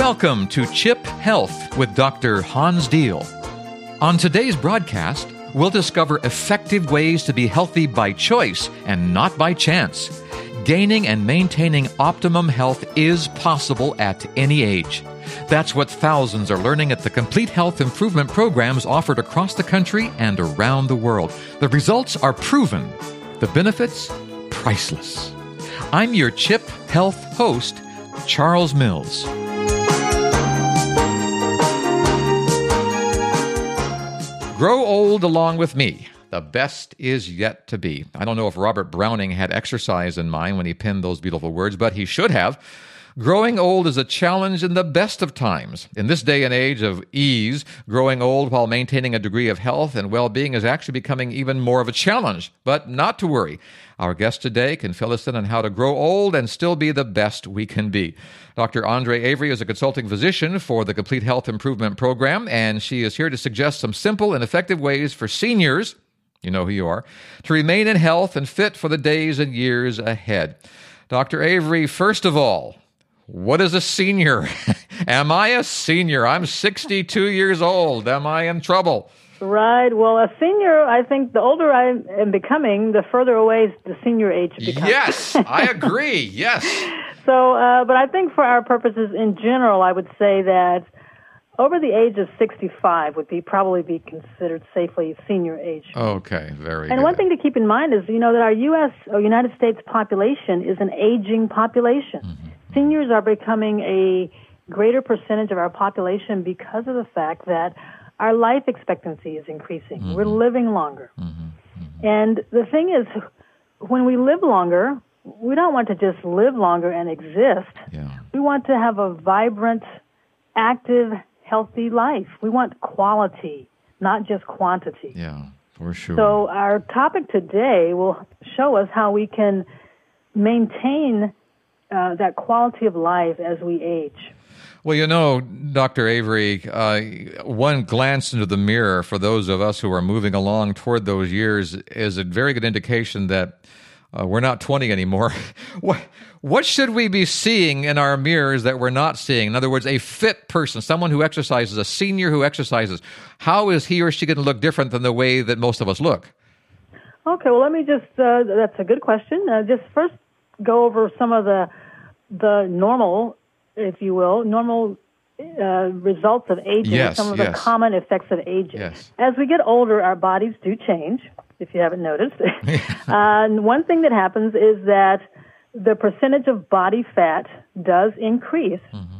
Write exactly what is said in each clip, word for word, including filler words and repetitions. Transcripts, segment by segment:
Welcome to Chip Health with Doctor Hans Deal. On today's broadcast, we'll discover effective ways to be healthy by choice and not by chance. Gaining and maintaining optimum health is possible at any age. That's what thousands are learning at the complete health improvement programs offered across the country and around the world. The results are proven. The benefits, priceless. I'm your Chip Health host, Charles Mills. Grow old along with me. The best is yet to be. I don't know if Robert Browning had exercise in mind when he penned those beautiful words, but he should have. Growing old is a challenge in the best of times. In this day and age of ease, growing old while maintaining a degree of health and well-being is actually becoming even more of a challenge. But not to worry. Our guest today can fill us in on how to grow old and still be the best we can be. Doctor Andre Avery is a consulting physician for the Complete Health Improvement Program, and she is here to suggest some simple and effective ways for seniors, you know who you are, to remain in health and fit for the days and years ahead. Doctor Avery, first of all, what is a senior? Am I a senior? I'm sixty-two years old. Am I in trouble? Right. Well, a senior, I think the older I am becoming, the further away the senior age becomes. Yes, I agree. Yes. So, uh, but I think for our purposes in general, I would say that over the age of sixty-five would be probably be considered safely senior age. Okay, very and good. one thing to keep in mind is, you know, that our U S or United States population is an aging population. Mm-hmm. Seniors are becoming a greater percentage of our population because of the fact that our life expectancy is increasing. Mm-hmm. We're living longer. Mm-hmm. Mm-hmm. And the thing is, when we live longer, we don't want to just live longer and exist. Yeah. We want to have a vibrant, active, healthy life. We want quality, not just quantity. Yeah, for sure. So our topic today will show us how we can maintain uh, that quality of life as we age. Well, you know, Doctor Avery, uh, one glance into the mirror for those of us who are moving along toward those years is a very good indication that uh, we're not twenty anymore. what, what should we be seeing in our mirrors that we're not seeing? In other words, a fit person, someone who exercises, a senior who exercises. How is he or she going to look different than the way that most of us look? Okay, well, let me just, uh, that's a good question. Uh, just first go over some of the the normal, if you will, normal uh, results of aging, yes, some of yes. the common effects of aging. Yes. As we get older, our bodies do change, if you haven't noticed. uh, and one thing that happens is that the percentage of body fat does increase. Mm-hmm.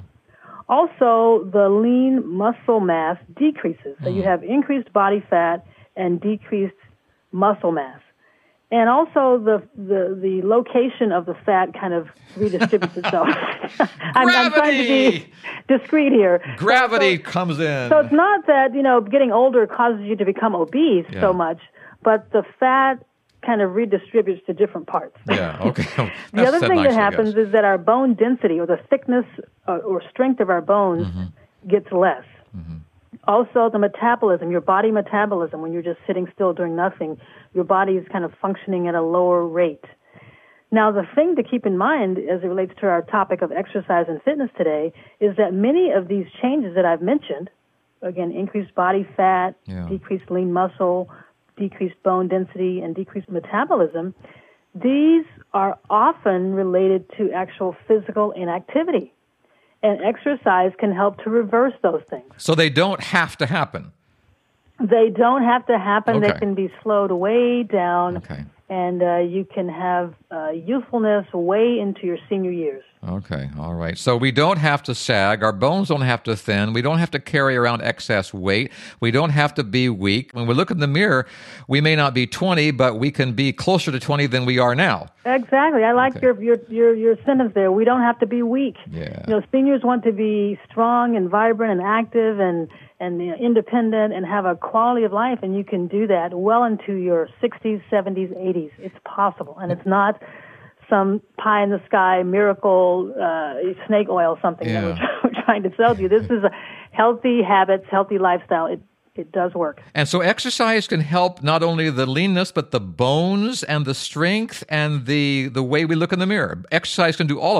Also, the lean muscle mass decreases. So mm-hmm. you have increased body fat and decreased muscle mass. And also the, the the location of the fat kind of redistributes itself. I'm, I'm trying to be discreet here. Gravity so, comes in. So it's not that, you know, getting older causes you to become obese yeah. so much, but the fat kind of redistributes to different parts. Yeah, okay. The other thing nicely, that happens is that our bone density or the thickness uh, or strength of our bones mm-hmm. gets less. Mm-hmm. Also, the metabolism, your body metabolism, when you're just sitting still doing nothing, your body is kind of functioning at a lower rate. Now, the thing to keep in mind as it relates to our topic of exercise and fitness today is that many of these changes that I've mentioned, again, increased body fat, yeah. decreased lean muscle, decreased bone density, and decreased metabolism, these are often related to actual physical inactivity. And exercise can help to reverse those things. So they don't have to happen? They don't have to happen. Okay. They can be slowed way down. Okay. And uh, you can have uh, youthfulness way into your senior years. Okay, all right. So we don't have to sag. Our bones don't have to thin. We don't have to carry around excess weight. We don't have to be weak. When we look in the mirror, we may not be twenty, but we can be closer to twenty than we are now. Exactly. I like okay. your, your your your sentence there. We don't have to be weak. Yeah. You know, seniors want to be strong and vibrant and active and and you know, independent and have a quality of life, and you can do that well into your sixties, seventies, eighties. It's possible, and it's not some pie-in-the-sky miracle uh, snake oil something yeah. that we're, we're trying to sell to you. This is a healthy habits, healthy lifestyle. It it does work. And so exercise can help not only the leanness, but the bones and the strength and the, the way we look in the mirror. Exercise can do all of that.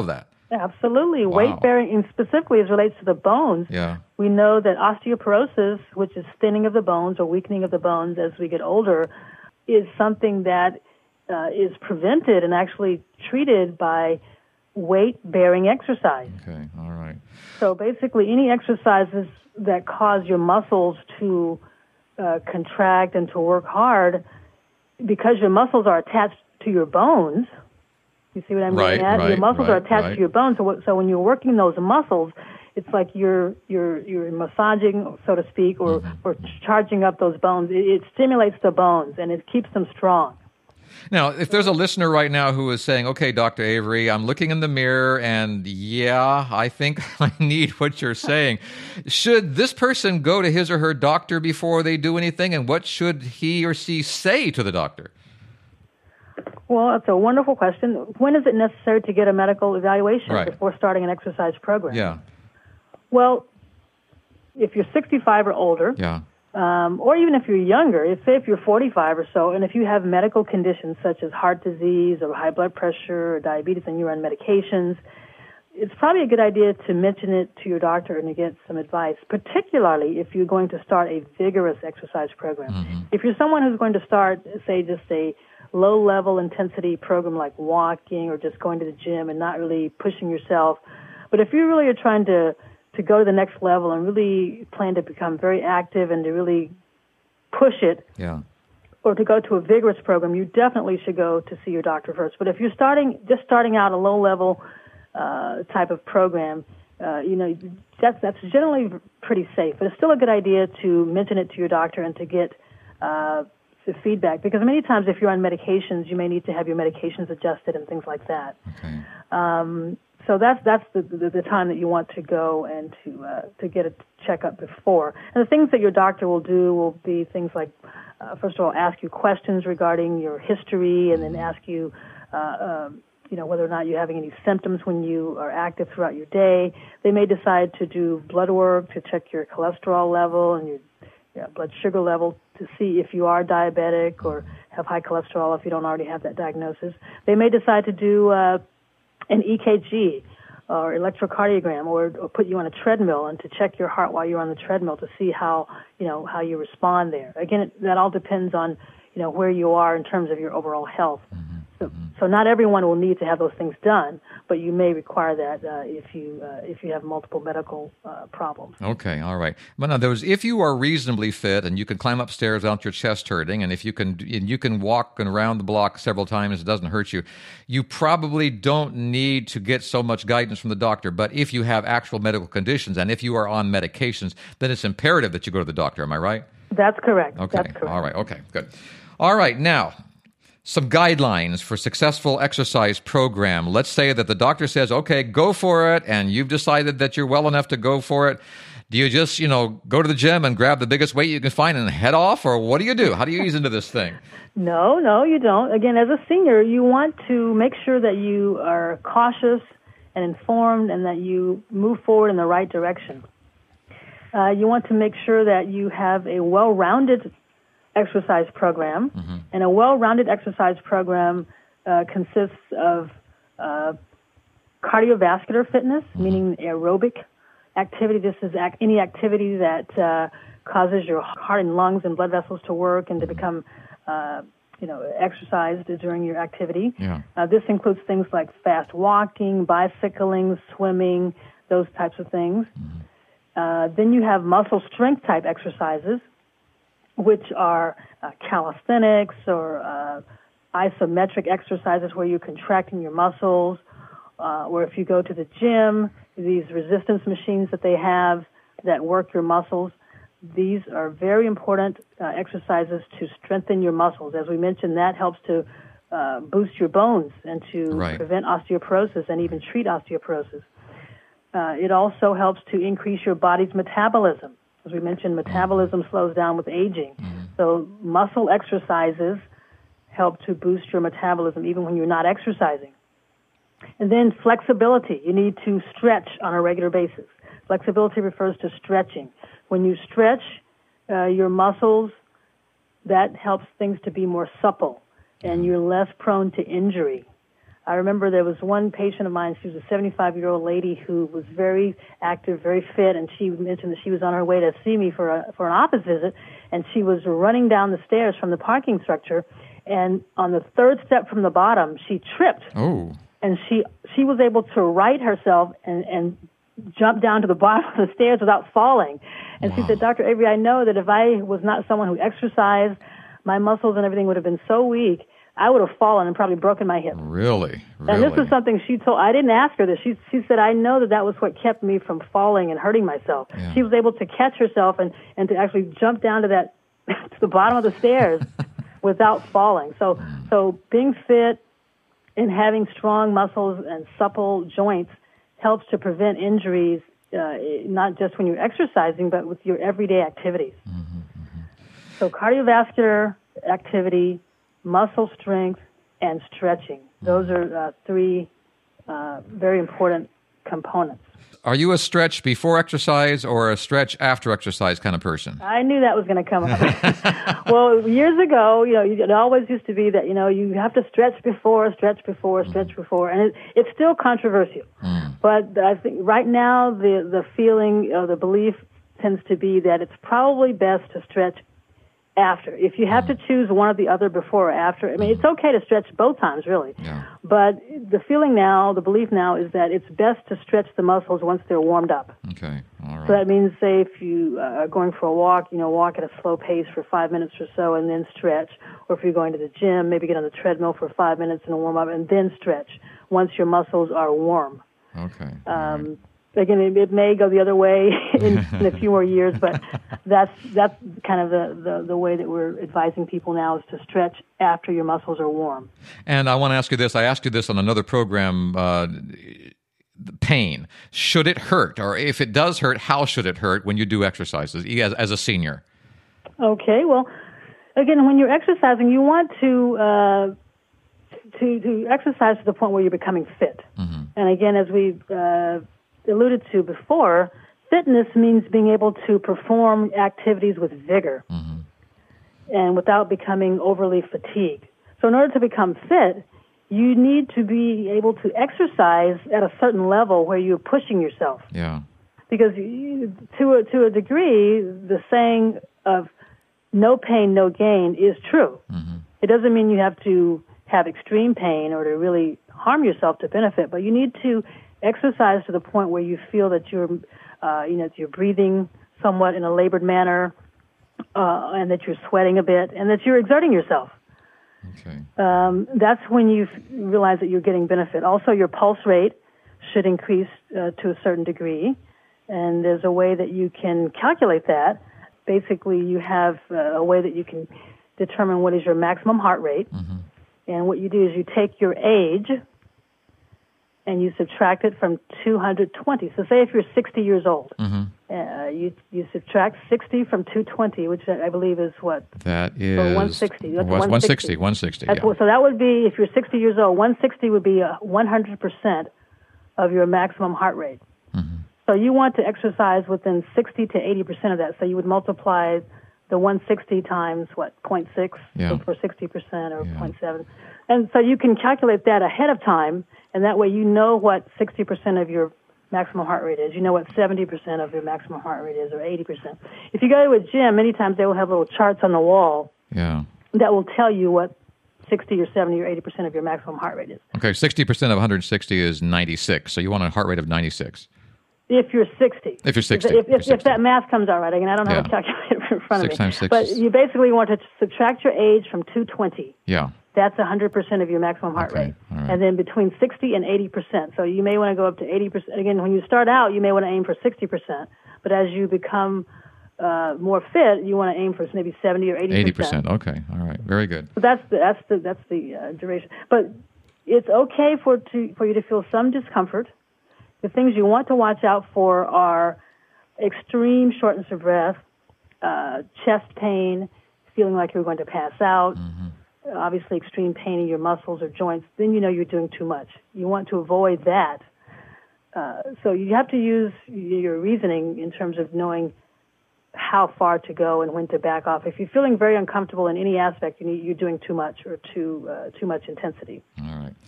Absolutely. Wow. Weight bearing, and specifically as it relates to the bones, Yeah. we know that osteoporosis, which is thinning of the bones or weakening of the bones as we get older, is something that uh, is prevented and actually treated by weight-bearing exercise. Okay, all right. So basically, any exercises that cause your muscles to uh, contract and to work hard, because your muscles are attached to your bones. You see what I'm Right, getting at? right, Your muscles right, are attached right. to your bones. So, what, so when you're working those muscles, it's like you're you're you're massaging, so to speak, or Mm-hmm. or charging up those bones. It, it stimulates the bones and it keeps them strong. Now, if there's a listener right now who is saying, okay, Doctor Avery, I'm looking in the mirror and yeah, I think I need what you're saying. Should this person go to his or her doctor before they do anything? And what should he or she say to the doctor? Well, that's a wonderful question. When is it necessary to get a medical evaluation Right. before starting an exercise program? Yeah, Well, if you're sixty-five or older, yeah, um, or even if you're younger, if, say if you're forty-five or so, and if you have medical conditions such as heart disease or high blood pressure or diabetes and you're on medications, it's probably a good idea to mention it to your doctor and to get some advice, particularly if you're going to start a vigorous exercise program. Mm-hmm. If you're someone who's going to start, say, just a low-level intensity program like walking or just going to the gym and not really pushing yourself, but if you really are trying to to go to the next level and really plan to become very active and to really push it, yeah. or to go to a vigorous program, you definitely should go to see your doctor first. But if you're starting, just starting out a low-level uh, type of program, uh, you know, that's, that's generally pretty safe. But it's still a good idea to mention it to your doctor and to get uh, the feedback. Because many times if you're on medications, you may need to have your medications adjusted and things like that. Okay. Um, so that's that's the, the the time that you want to go and to uh, to get a checkup before. And the things that your doctor will do will be things like, uh, first of all, ask you questions regarding your history, and then ask you, uh, um, you know, whether or not you're having any symptoms when you are active throughout your day. They may decide to do blood work to check your cholesterol level and your yeah, blood sugar level to see if you are diabetic or have high cholesterol if you don't already have that diagnosis. They may decide to do uh, an E K G or electrocardiogram, or, or put you on a treadmill and to check your heart while you're on the treadmill to see how, you know, how you respond there. Again, it, that all depends on, you know, where you are in terms of your overall health. Mm-hmm. So, so not everyone will need to have those things done, but you may require that uh, if you uh, if you have multiple medical uh, problems. Okay, all right. But in other words, if you are reasonably fit and you can climb upstairs without your chest hurting, and if you can and you can walk around the block several times, it doesn't hurt you, you probably don't need to get so much guidance from the doctor. But if you have actual medical conditions and if you are on medications, then it's imperative that you go to the doctor. Am I right? That's correct. Okay. That's correct. All right. Okay. Good. All right. Now, some guidelines for successful exercise program. Let's say that the doctor says, okay, go for it, and you've decided that you're well enough to go for it. Do you just, you know, go to the gym and grab the biggest weight you can find and head off, or what do you do? How do you ease into this thing? No, no, you don't. Again, as a senior, you want to make sure that you are cautious and informed and that you move forward in the right direction. Uh, you want to make sure that you have a well-rounded exercise program, mm-hmm. and a well-rounded exercise program uh, consists of uh, cardiovascular fitness, mm-hmm. meaning aerobic activity. This is ac- any activity that uh, causes your heart and lungs and blood vessels to work and to become, uh, you know, exercised during your activity. Yeah. Uh, this includes things like fast walking, bicycling, swimming, those types of things. Mm-hmm. Uh, then you have muscle strength type exercises, which are uh, calisthenics or uh, isometric exercises where you're contracting your muscles, uh, or if you go to the gym, these resistance machines that they have that work your muscles. These are very important uh, exercises to strengthen your muscles. As we mentioned, that helps to uh, boost your bones and to right. prevent osteoporosis and even treat osteoporosis. Uh, it also helps to increase your body's metabolism. As we mentioned, metabolism slows down with aging. Mm-hmm. So muscle exercises help to boost your metabolism even when you're not exercising. And then flexibility. You need to stretch on a regular basis. Flexibility refers to stretching. When you stretch uh, your muscles, that helps things to be more supple, and you're less prone to injury. I remember there was one patient of mine, she was a seventy-five-year-old lady who was very active, very fit, and she mentioned that she was on her way to see me for a, for an office visit, and she was running down the stairs from the parking structure, and on the third step from the bottom, she tripped. Oh. And she she was able to right herself and, and jump down to the bottom of the stairs without falling. And wow. She said, Doctor Avery, I know that if I was not someone who exercised, my muscles and everything would have been so weak, I would have fallen and probably broken my hip. Really? Really? And this was something she told, I didn't ask her this. She, she said, I know that that was what kept me from falling and hurting myself. Yeah. She was able to catch herself and, and to actually jump down to that, to the bottom of the stairs without falling. So, mm. so being fit and having strong muscles and supple joints helps to prevent injuries, uh, not just when you're exercising, but with your everyday activities. Mm-hmm, mm-hmm. So cardiovascular activity, muscle strength, and stretching. Those are uh, three uh, very important components. Are you a stretch before exercise or a stretch after exercise kind of person? I knew that was going to come up. Well, years ago, you know, it always used to be that, you know, you have to stretch before, stretch before, stretch mm. before, and it, it's still controversial. Mm. But I think right now the, the feeling, or the belief tends to be that it's probably best to stretch after. If you have mm. to choose one or the other before or after, I mean, mm. it's okay to stretch both times, really. Yeah. But the feeling now, the belief now, is that it's best to stretch the muscles once they're warmed up. Okay, all right. So that means, say, if you uh, are going for a walk, you know, walk at a slow pace for five minutes or so and then stretch. Or if you're going to the gym, maybe get on the treadmill for five minutes and warm up and then stretch once your muscles are warm. Okay. Um, right. Again, it, it may go the other way in, in a few more years, but that's that's kind of the, the, the way that we're advising people now, is to stretch after your muscles are warm. And I want to ask you this. I asked you this on another program, uh, pain. Should it hurt? Or if it does hurt, how should it hurt when you do exercises as, as a senior? Okay, well, again, when you're exercising, you want to uh, to, to exercise to the point where you're becoming fit. Mm-hmm. And again, as we uh, alluded to before, fitness means being able to perform activities with vigor mm-hmm. and without becoming overly fatigued. So in order to become fit, you need to be able to exercise at a certain level where you're pushing yourself. Yeah. Because you, to a, to a degree, the saying of no pain, no gain is true. Mm-hmm. It doesn't mean you have to have extreme pain or to really harm yourself to benefit, but you need to exercise to the point where you feel that you're, uh, you know, that you're breathing somewhat in a labored manner, uh, and that you're sweating a bit, and that you're exerting yourself. Okay. Um, that's when you f- realize that you're getting benefit. Also, your pulse rate should increase uh, to a certain degree, and there's a way that you can calculate that. Basically, you have uh, a way that you can determine what is your maximum heart rate, mm-hmm. and what you do is you take your age and you subtract it from two hundred twenty. So say if you're sixty years old, mm-hmm. uh, you you subtract sixty from two hundred twenty, which I believe is what? That is... So one hundred sixty. That's one hundred sixty. one hundred sixty, That's, yeah. So that would be, if you're sixty years old, one hundred sixty would be one hundred percent of your maximum heart rate. Mm-hmm. So you want to exercise within sixty to eighty percent of that. So you would multiply the one hundred sixty times, what, zero point six yeah. for sixty percent or yeah. zero point seven. And so you can calculate that ahead of time, and that way you know what sixty percent of your maximum heart rate is. You know what seventy percent of your maximum heart rate is, or eighty percent. If you go to a gym, many times they will have little charts on the wall yeah. that will tell you what sixty or seventy or eighty percent of your maximum heart rate is. Okay, sixty percent of one hundred sixty is ninety-six, so you want a heart rate of ninety-six. If you're sixty. If you're sixty. If, if, if, if, if that math comes out right. Again, I don't have yeah. a calculator in front six of me. Times six but is... you basically want to subtract your age from two hundred twenty. Yeah. That's one hundred percent of your maximum heart okay. rate. Right. And then between sixty and eighty percent. So you may want to go up to eighty percent. Again, when you start out, you may want to aim for sixty percent. But as you become uh, more fit, you want to aim for maybe seventy or eighty percent. eighty percent, okay. All right. Very good. So that's the, that's the, that's the uh, duration. But it's okay for, to, for you to feel some discomfort. The things you want to watch out for are extreme shortness of breath, uh, chest pain, feeling like you're going to pass out, mm-hmm. obviously extreme pain in your muscles or joints. Then you know you're doing too much. You want to avoid that. Uh, so you have to use your reasoning in terms of knowing how far to go and when to back off. If you're feeling very uncomfortable in any aspect, you need, you're doing too much or too uh, too much intensity. All right.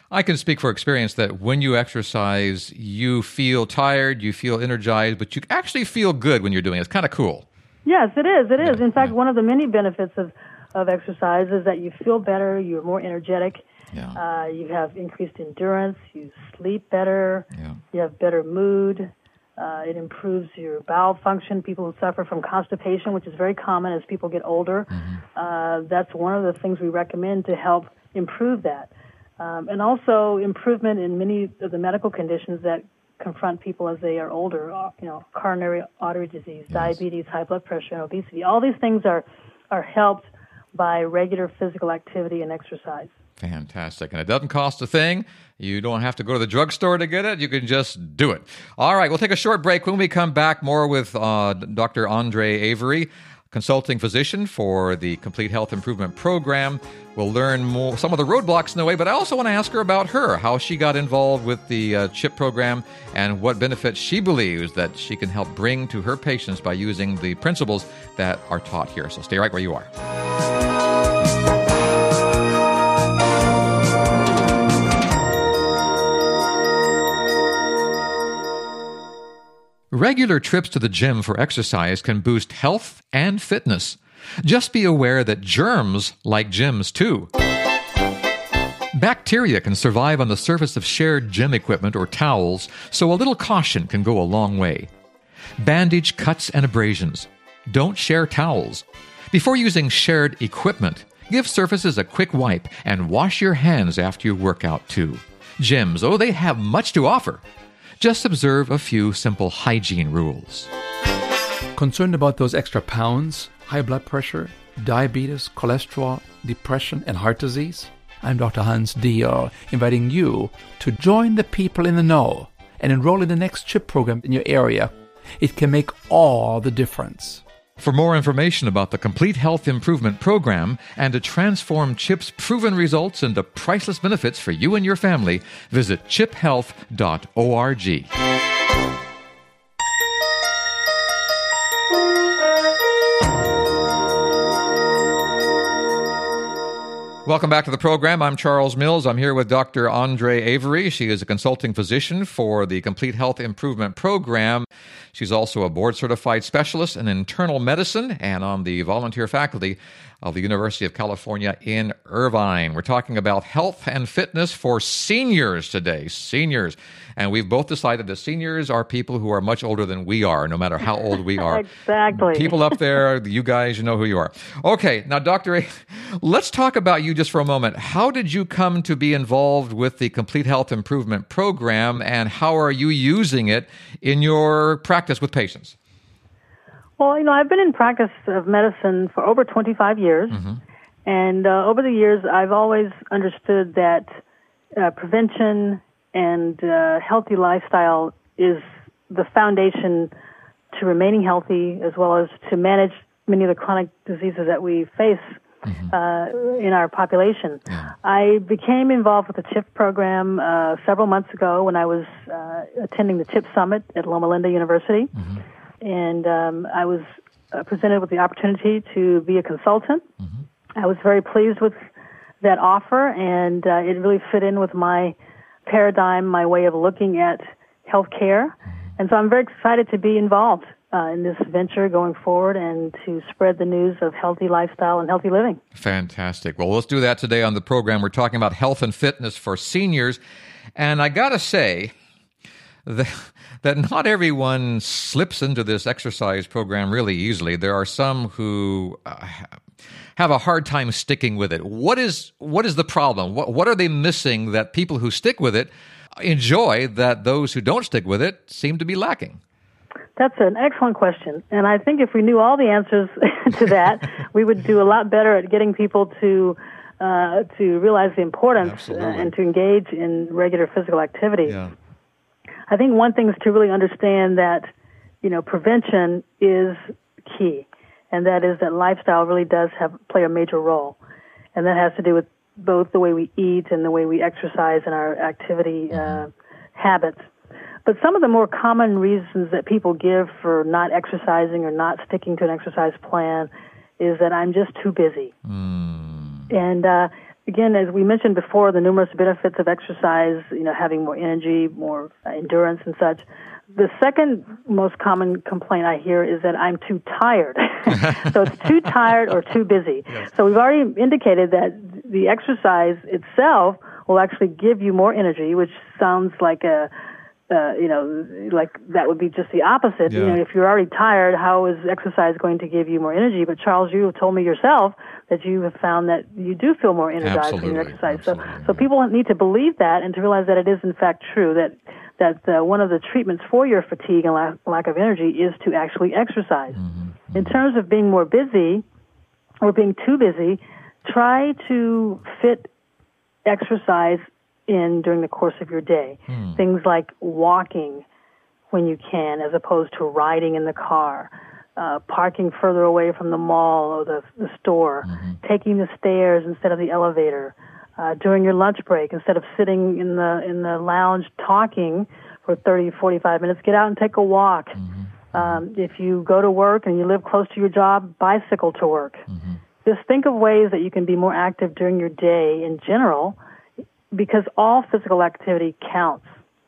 I can speak for experience that when you exercise, you feel tired, you feel energized, but you actually feel good when you're doing it. It's kind of cool. Yes, it is. It is. Yeah, In fact, yeah. one of the many benefits of, of exercise is that you feel better, you're more energetic, Yeah. uh, you have increased endurance, you sleep better, Yeah. you have better mood. Uh, it improves your bowel function. People who suffer from constipation, which is very common as people get older, Mm-hmm. uh, that's one of the things we recommend to help improve that. Um, and also improvement in many of the medical conditions that confront people as they are older, uh, you know, coronary artery disease, Yes. diabetes, high blood pressure, and obesity. All these things are, are helped by regular physical activity and exercise. Fantastic. And it doesn't cost a thing. You don't have to go to the drugstore to get it. You can just do it. All right, we'll take a short break. When we come back, more with uh, Doctor Andre Avery, consulting physician for the Complete Health Improvement Program. We'll learn more, some of the roadblocks in the way, but I also want to ask her about her, how she got involved with the uh, CHIP program and what benefits she believes that she can help bring to her patients by using the principles that are taught here. So stay right where you are. Regular trips to the gym for exercise can boost health and fitness. Just be aware that germs like gyms too. Bacteria can survive on the surface of shared gym equipment or towels, so a little caution can go a long way. Bandage cuts and abrasions. Don't share towels. Before using shared equipment, give surfaces a quick wipe and wash your hands after your workout too. Gyms, oh, they have much to offer. Just observe a few simple hygiene rules. Concerned about those extra pounds, high blood pressure, diabetes, cholesterol, depression, and heart disease? I'm Doctor Hans Dior, inviting you to join the people in the know and enroll in the next CHIP program in your area. It can make all the difference. For more information about the Complete Health Improvement Program and to transform CHIP's proven results into priceless benefits for you and your family, visit chip health dot org. Welcome back to the program. I'm Charles Mills. I'm here with Doctor Andre Avery. She is a consulting physician for the Complete Health Improvement Program. She's also a board-certified specialist in internal medicine and on the volunteer faculty of the University of California in Irvine. We're talking about health and fitness for seniors today. Seniors. And we've both decided that seniors are people who are much older than we are, no matter how old we are. Exactly. People up there, you guys, you know who you are. Okay, now, Doctor A, let's talk about you just for a moment. How did you come to be involved with the Complete Health Improvement Program, and how are you using it in your practice with patients? Well, you know, I've been in practice of medicine for over twenty-five years, Mm-hmm. and uh, over the years, I've always understood that uh, prevention and uh, healthy lifestyle is the foundation to remaining healthy, as well as to manage many of the chronic diseases that we face mm-hmm. uh, in our population. Yeah. I became involved with the CHIP program uh, several months ago when I was uh, attending the CHIP Summit at Loma Linda University. Mm-hmm. And um, I was uh, presented with the opportunity to be a consultant. Mm-hmm. I was very pleased with that offer, and uh, it really fit in with my paradigm, my way of looking at healthcare. Mm-hmm. And so I'm very excited to be involved uh, in this venture going forward and to spread the news of healthy lifestyle and healthy living. Fantastic. Well, let's do that today on the program. We're talking about health and fitness for seniors. And I got to say that, that not everyone slips into this exercise program really easily. There are some who uh, have a hard time sticking with it. What is what is the problem? What, what are they missing that people who stick with it enjoy that those who don't stick with it seem to be lacking? That's an excellent question. And I think if we knew all the answers to that, we would do a lot better at getting people to uh, to realize the importance uh, and to engage in regular physical activity. Yeah. I think one thing is to really understand that, you know, prevention is key, and that is that lifestyle really does have play a major role. And that has to do with both the way we eat and the way we exercise and our activity uh, habits. But some of the more common reasons that people give for not exercising or not sticking to an exercise plan is that I'm just too busy. Mm. And, uh, again, as we mentioned before, the numerous benefits of exercise, you know, having more energy, more uh, endurance and such. The second most common complaint I hear is that I'm too tired. So it's too tired or too busy. Yes. So we've already indicated that the exercise itself will actually give you more energy, which sounds like a, uh, you know, like that would be just the opposite. Yeah. You know, if you're already tired, how is exercise going to give you more energy? But Charles, you have told me yourself that you have found that you do feel more energized Absolutely. when you exercise. Absolutely. So, so people need to believe that and to realize that it is in fact true that that uh, one of the treatments for your fatigue and lack, lack of energy is to actually exercise. Mm-hmm. In terms of being more busy or being too busy, try to fit exercise in during the course of your day. Mm. Things like walking when you can as opposed to riding in the car, uh, parking further away from the mall or the, the store, mm-hmm. taking the stairs instead of the elevator, Uh, during your lunch break, instead of sitting in the in the lounge talking for thirty, forty-five minutes, get out and take a walk. Mm-hmm. Um, if you go to work and you live close to your job, bicycle to work. Mm-hmm. Just think of ways that you can be more active during your day in general, because all physical activity counts.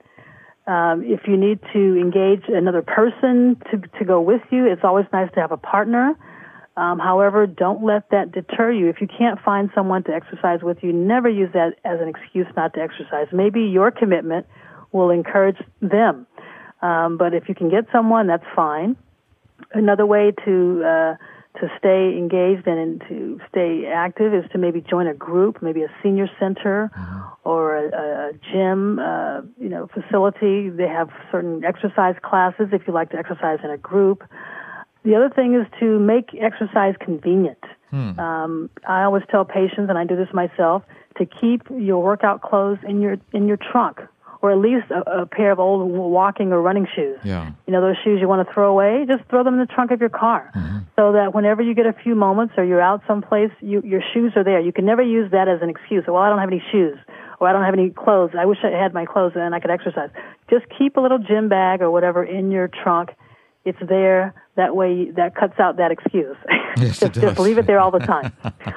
Um, if you need to engage another person to to go with you, it's always nice to have a partner. Um, however, don't let that deter you. If you can't find someone to exercise with you, never use that as an excuse not to exercise. Maybe your commitment will encourage them. Um, but if you can get someone, that's fine. Another way to uh, to stay engaged and, and to stay active is to maybe join a group, maybe a senior center mm-hmm. or a, a gym, uh, you know, facility. They have certain exercise classes if you like to exercise in a group. The other thing is to make exercise convenient. Hmm. Um, I always tell patients, and I do this myself, to keep your workout clothes in your in your trunk, or at least a, a pair of old walking or running shoes. Yeah. You know, those shoes you want to throw away, just throw them in the trunk of your car, mm-hmm. so that whenever you get a few moments or you're out someplace, you, your shoes are there. You can never use that as an excuse. Well, I don't have any shoes, or I don't have any clothes. I wish I had my clothes and I could exercise. Just keep a little gym bag or whatever in your trunk. It's there. That way, that cuts out that excuse. Yes, just, it does. Just leave it there all the time.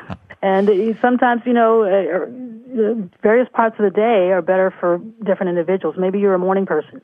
And sometimes, you know, uh, various parts of the day are better for different individuals. Maybe you're a morning person.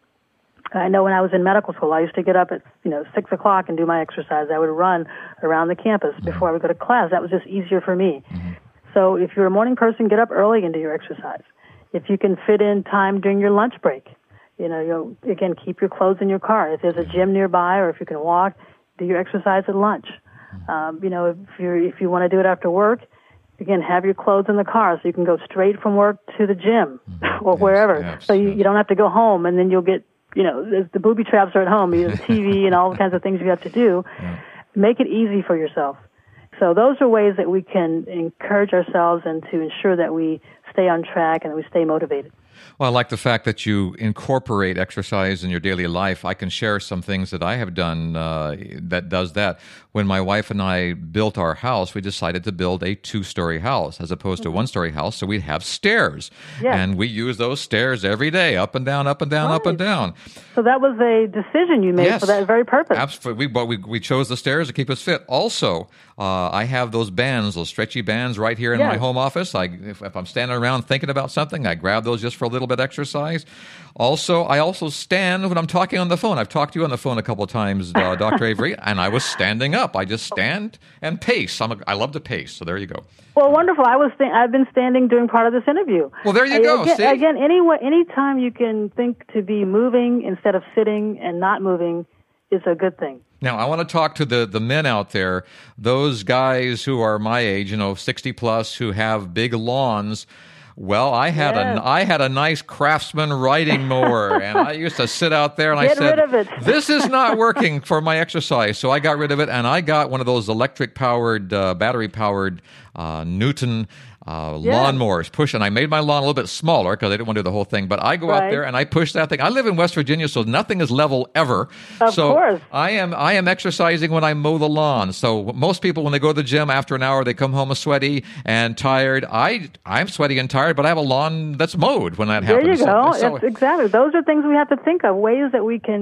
I know when I was in medical school, I used to get up at, you know, six o'clock and do my exercise. I would run around the campus mm-hmm. before I would go to class. That was just easier for me. Mm-hmm. So if you're a morning person, get up early and do your exercise. If you can fit in time during your lunch break, you know, you'll, again, keep your clothes in your car. If there's a gym nearby or if you can walk, do your exercise at lunch. Um, you know, if you if you want to do it after work, again, have your clothes in the car so you can go straight from work to the gym or yes, wherever. Yes, so you, yes. you don't have to go home and then you'll get, you know, the booby traps are at home. You have T V and all kinds of things you have to do. Yeah. Make it easy for yourself. So those are ways that we can encourage ourselves and to ensure that we stay on track and we stay motivated. Well, I like the fact that you incorporate exercise in your daily life. I can share some things that I have done uh, that does that. When my wife and I built our house, we decided to build a two-story house as opposed mm-hmm. to a one-story house, so we'd have stairs. Yes. And we use those stairs every day, up and down, up and down, right. up and down. So that was a decision you made yes. for that very purpose. Absolutely. We, but we, we chose the stairs to keep us fit. Also, uh, I have those bands, those stretchy bands right here in yes. my home office. I, if, if I'm standing around thinking about something, I grab those just for a little bit exercise. Also, I also stand when I'm talking on the phone. I've talked to you on the phone a couple of times, uh, Doctor Avery, and I was standing up. I just stand and pace. I'm a, I love to pace, so there you go. Well, wonderful. I was th- I've been standing during part of this interview. Well, there you go. Again, See? again any anytime you can think to be moving instead of sitting and not moving is a good thing. Now, I want to talk to the, the men out there, those guys who are my age, you know, sixty plus, who have big lawns. Well, I had yes. a I had a nice Craftsman riding mower, and I used to sit out there and Get I said, rid of it. "This is not working for my exercise." So I got rid of it, and I got one of those electric powered, uh, battery powered uh, Newton uh, yeah. lawnmowers. Push, and I made my lawn a little bit smaller because I didn't want to do the whole thing. But I go right. out there and I push that thing. I live in West Virginia, so nothing is level ever. Of so course. I am I am exercising when I mow the lawn. So most people, when they go to the gym after an hour, they come home sweaty and tired. I I'm sweaty and tired, but I have a lawn that's mowed when that there happens. you go. So, so, exactly. Those are things we have to think of, ways that we can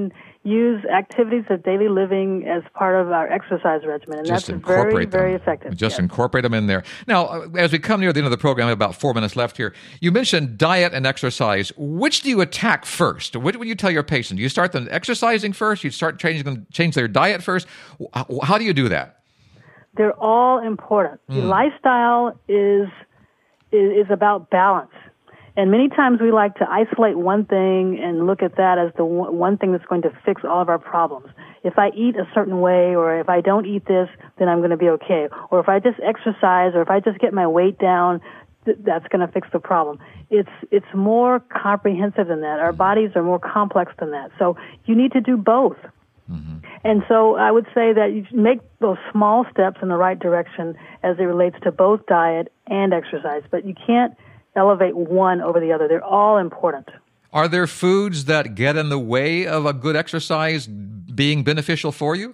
use activities of daily living as part of our exercise regimen, and just that's very, incorporate them. very effective. Just yes. incorporate them in there. Now, as we come near the end of the program, we have about four minutes left here. You mentioned diet and exercise. Which do you attack first? What would you tell your patient? Do you start them exercising first? You start changing them, change their diet first? How do you do that? They're all important. Mm. The lifestyle is, is is about balance. And many times we like to isolate one thing and look at that as the one thing that's going to fix all of our problems. If I eat a certain way, or if I don't eat this, then I'm going to be okay. Or if I just exercise, or if I just get my weight down, th- that's going to fix the problem. It's it's more comprehensive than that. Our bodies are more complex than that. So you need to do both. Mm-hmm. And so I would say that you make those small steps in the right direction as it relates to both diet and exercise. But you can't elevate one over the other. They're all important. Are there foods that get in the way of a good exercise being beneficial for you?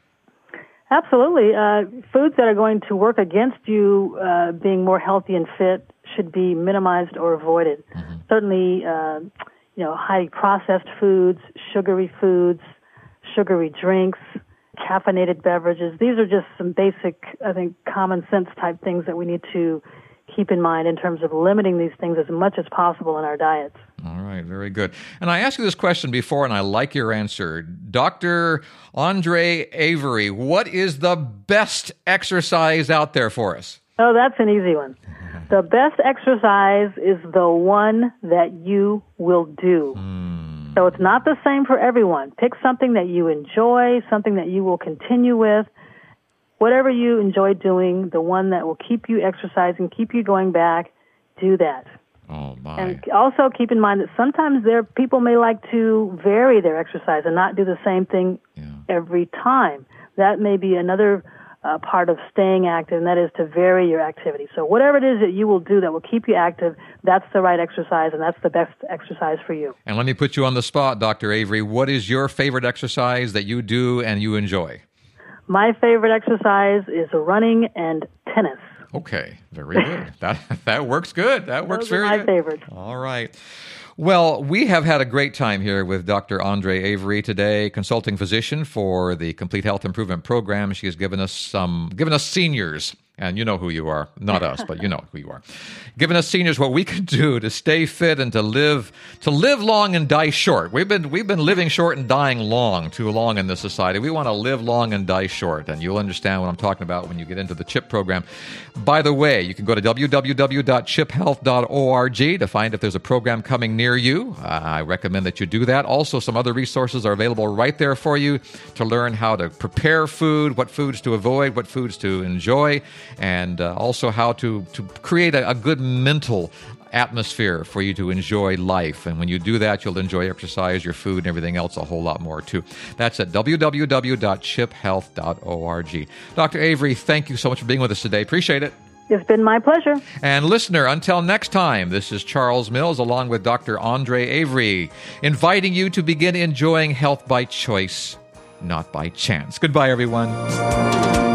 Absolutely. Uh, foods that are going to work against you uh, being more healthy and fit should be minimized or avoided. Mm-hmm. Certainly, uh, you know, highly processed foods, sugary foods, sugary drinks, caffeinated beverages. These are just some basic, I think, common sense type things that we need to keep in mind in terms of limiting these things as much as possible in our diets. All right, very good. And I asked you this question before, and I like your answer. Doctor Andre Avery, what is the best exercise out there for us? Oh, that's an easy one. The best exercise is the one that you will do. Mm. So it's not the same for everyone. Pick something that you enjoy, something that you will continue with. Whatever you enjoy doing, the one that will keep you exercising, keep you going back, do that. Oh, my. And also keep in mind that sometimes there people may like to vary their exercise and not do the same thing yeah. every time. That may be another uh, part of staying active, and that is to vary your activity. So whatever it is that you will do that will keep you active, that's the right exercise, and that's the best exercise for you. And let me put you on the spot, Doctor Avery. What is your favorite exercise that you do and you enjoy? My favorite exercise is running and tennis. Okay, very good. that that works good. That works Those very are my good. favorites. All right. Well, we have had a great time here with Doctor Andre Avery today, consulting physician for the Complete Health Improvement Program. She has given us some, given us seniors, and you know who you are, not us, but you know who you are, giving us seniors what we can do to stay fit and to live, to live long and die short. We've been we've been living short and dying long, too long in this society. We want to live long and die short, and you'll understand what I'm talking about when you get into the CHIP program. By the way, you can go to w w w dot chip health dot org to find if there's a program coming near you. Uh, I recommend that you do that. Also, some other resources are available right there for you to learn how to prepare food, what foods to avoid, what foods to enjoy, and uh, also how to, to create a, a good mental atmosphere for you to enjoy life. And when you do that, you'll enjoy exercise, your food, and everything else a whole lot more, too. That's at w w w dot chip health dot org. Doctor Avery, thank you so much for being with us today. Appreciate it. It's been my pleasure. And listener, until next time, this is Charles Mills along with Doctor Andre Avery, inviting you to begin enjoying health by choice, not by chance. Goodbye, everyone.